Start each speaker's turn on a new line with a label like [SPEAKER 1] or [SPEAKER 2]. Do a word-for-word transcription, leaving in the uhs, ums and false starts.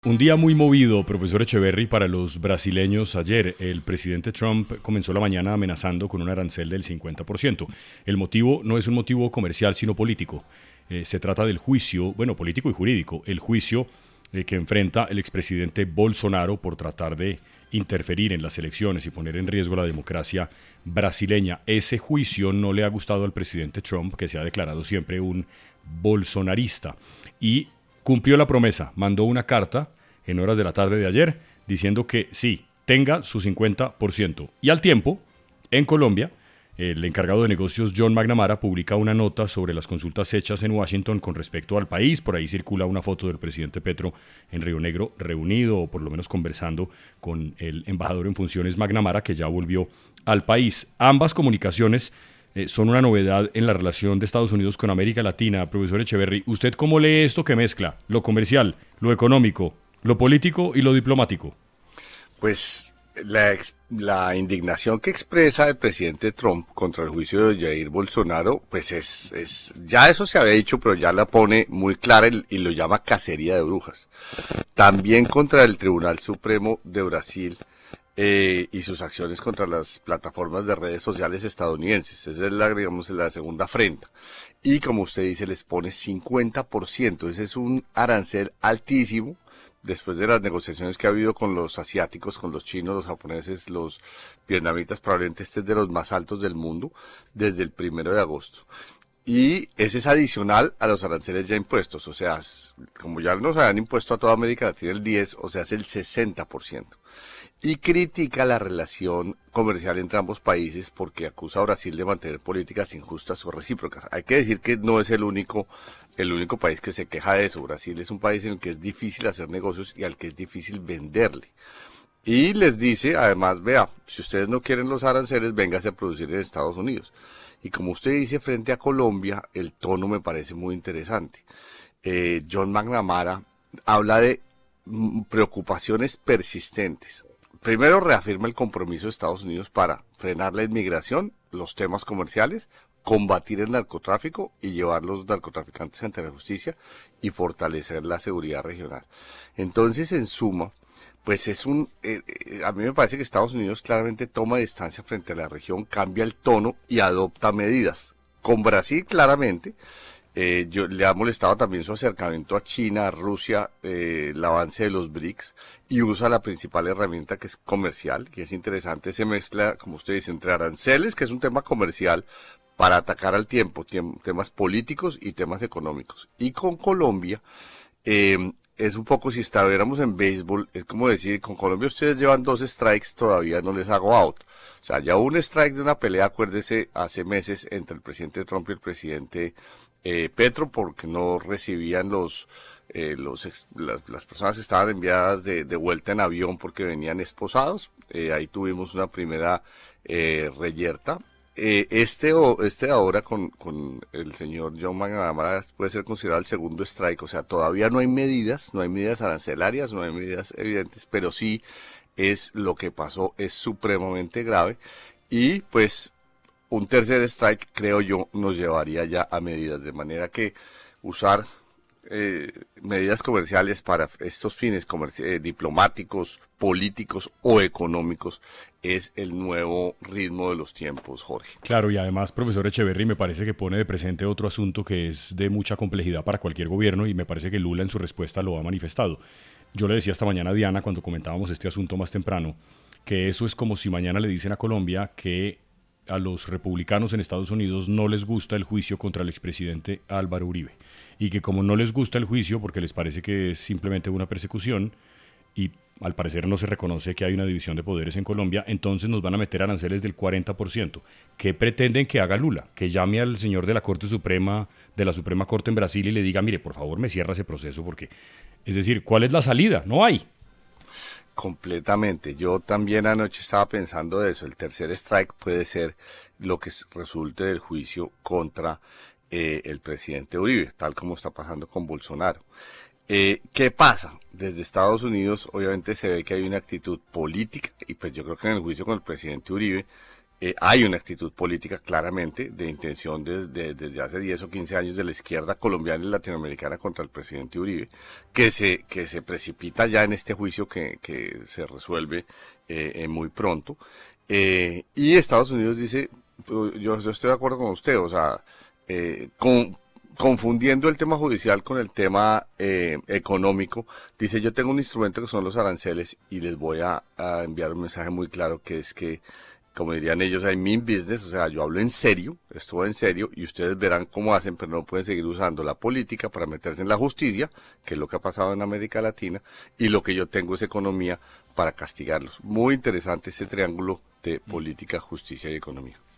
[SPEAKER 1] Un día muy movido, profesor Echeverry, para los brasileños ayer. El presidente Trump comenzó la mañana amenazando con un arancel del cincuenta por ciento. El motivo no es un motivo comercial, sino político. Eh, se trata del juicio, bueno, político y jurídico, el juicio eh, que enfrenta el expresidente Bolsonaro por tratar de interferir en las elecciones y poner en riesgo la democracia brasileña. Ese juicio no le ha gustado al presidente Trump, que se ha declarado siempre un bolsonarista. Y cumplió la promesa, mandó una carta en horas de la tarde de ayer diciendo que sí, tenga su cincuenta por ciento. Y al tiempo, en Colombia, el encargado de negocios John McNamara publica una nota sobre las consultas hechas en Washington con respecto al país. Por ahí circula una foto del presidente Petro en Río Negro reunido o por lo menos conversando con el embajador en funciones McNamara, que ya volvió al país. Ambas comunicaciones Eh, son una novedad en la relación de Estados Unidos con América Latina. Profesor Echeverry, ¿usted cómo lee esto que mezcla lo comercial, lo económico, lo político y lo diplomático?
[SPEAKER 2] Pues la, ex- la indignación que expresa el presidente Trump contra el juicio de Jair Bolsonaro, pues es, es, ya eso se había dicho, pero ya la pone muy clara y, y lo llama cacería de brujas. También contra el Tribunal Supremo de Brasil, eh, y sus acciones contra las plataformas de redes sociales estadounidenses. Esa es la, digamos, la segunda afrenta. Y como usted dice, les pone cincuenta por ciento. Ese es un arancel altísimo después de las negociaciones que ha habido con los asiáticos, con los chinos, los japoneses, los vietnamitas. Probablemente este es de los más altos del mundo desde el primero de agosto. Y ese es adicional a los aranceles ya impuestos, o sea, como ya nos habían impuesto a toda América Latina el diez, o sea, es el sesenta por ciento. Y critica la relación comercial entre ambos países porque acusa a Brasil de mantener políticas injustas o recíprocas. Hay que decir que no es el único, el único país que se queja de eso. Brasil es un país en el que es difícil hacer negocios y al que es difícil venderle. Y les dice, además, vea, si ustedes no quieren los aranceles, véngase a producir en Estados Unidos. Y como usted dice, frente a Colombia, el tono me parece muy interesante. Eh, John McNamara habla de mm, preocupaciones persistentes. Primero, reafirma el compromiso de Estados Unidos para frenar la inmigración, los temas comerciales, combatir el narcotráfico y llevar los narcotraficantes ante la justicia y fortalecer la seguridad regional. Entonces, en suma, pues es un, eh, eh, a mí me parece que Estados Unidos claramente toma distancia frente a la región, cambia el tono y adopta medidas. Con Brasil claramente, eh, yo, le ha molestado también su acercamiento a China, a Rusia, eh, el avance de los BRICS y usa la principal herramienta que es comercial, que es interesante, se mezcla, como usted dice, entre aranceles, que es un tema comercial, para atacar al tiempo, tem- temas políticos y temas económicos. Y con Colombia, eh, es un poco, si estuviéramos en béisbol, es como decir, con Colombia ustedes llevan dos strikes, todavía no les hago out. O sea, ya hubo un strike de una pelea, acuérdese, hace meses entre el presidente Trump y el presidente eh, Petro, porque no recibían los, eh, los ex- las, las personas que estaban enviadas de, de vuelta en avión porque venían esposados. Eh, ahí tuvimos una primera eh, reyerta. Eh, este, o, este ahora con, con el señor John McNamara puede ser considerado el segundo strike, o sea, todavía no hay medidas, no hay medidas arancelarias, no hay medidas evidentes, pero sí es lo que pasó, es supremamente grave y pues un tercer strike, creo yo, nos llevaría ya a medidas, de manera que usar eh, medidas comerciales para estos fines comerci- eh, diplomáticos, políticos o económicos es el nuevo ritmo de los tiempos, Jorge.
[SPEAKER 1] Claro, y además, profesor Echeverry, me parece que pone de presente otro asunto que es de mucha complejidad para cualquier gobierno y me parece que Lula en su respuesta lo ha manifestado. Yo le decía esta mañana a Diana, cuando comentábamos este asunto más temprano, que eso es como si mañana le dicen a Colombia que a los republicanos en Estados Unidos no les gusta el juicio contra el expresidente Álvaro Uribe y que como no les gusta el juicio porque les parece que es simplemente una persecución y al parecer no se reconoce que hay una división de poderes en Colombia, entonces nos van a meter aranceles del cuarenta por ciento. ¿Qué pretenden que haga Lula? Que llame al señor de la Corte Suprema, de la Suprema Corte en Brasil y le diga, mire, por favor me cierra ese proceso porque, es decir, ¿cuál es la salida? No hay.
[SPEAKER 2] Completamente. Yo también anoche estaba pensando de eso. El tercer strike puede ser lo que s- resulte del juicio contra eh, el presidente Uribe, tal como está pasando con Bolsonaro. Eh, ¿Qué pasa? Desde Estados Unidos obviamente se ve que hay una actitud política y pues yo creo que en el juicio con el presidente Uribe Eh, hay una actitud política claramente de intención desde, desde hace diez o quince años de la izquierda colombiana y latinoamericana contra el presidente Uribe, que se, que se precipita ya en este juicio que, que se resuelve eh, eh, muy pronto. Eh, y Estados Unidos dice, yo, yo estoy de acuerdo con usted, o sea, eh, con, confundiendo el tema judicial con el tema eh, económico, dice yo tengo un instrumento que son los aranceles y les voy a, a enviar un mensaje muy claro que es que, como dirían ellos, I mean business, o sea, yo hablo en serio, esto en serio, y ustedes verán cómo hacen, pero no pueden seguir usando la política para meterse en la justicia, que es lo que ha pasado en América Latina, y lo que yo tengo es economía para castigarlos. Muy interesante ese triángulo de política, justicia y economía.